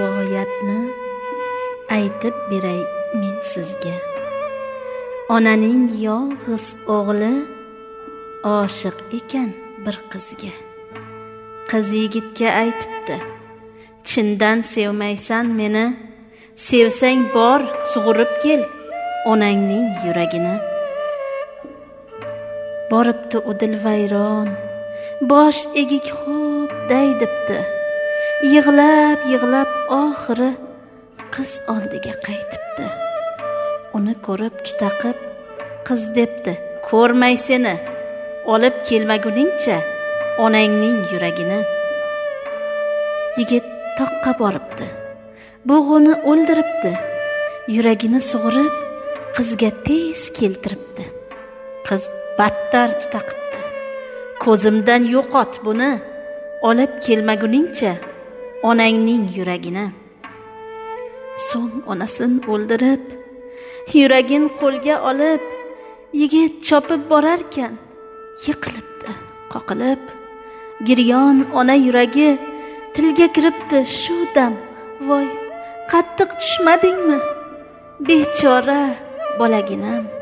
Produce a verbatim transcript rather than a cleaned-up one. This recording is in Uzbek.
hikoyatni aytib beray men sizga. Onaning yolg'iz o'g'li oshiq ekan bir qizga. Qiz yigitga aytibdi: chindan sevmaysan meni, sevsang bor sug'urib kel onangning yuragini. Boribdi u dilvayron, bosh egik xo'p day debdi. Yig'lab yig'lab oxiri qiz oldiga qaytibdi. Uni ko'rib tutaqib qiz debdi: ko'rmay seni, olib kelmaguningcha onangning yuragini. Yigit toqqa boribdi, bug'uni o'ldiribdi, yuragini sug'urib qizga tez keltiribdi. Qiz battar tutaqibdi: ko'zimdan yo'qot buni, olib kelmaguningcha onangning yuragini. So'ng onasin o'ldirib, yuragin qo'lga olib, yigit chopib borarkan, yiqilibdi, qoqilib. Giryon ona yuragi tilga kiribdi shu dam. Voy, qattiq tushmadingmi, bechora bolaginam.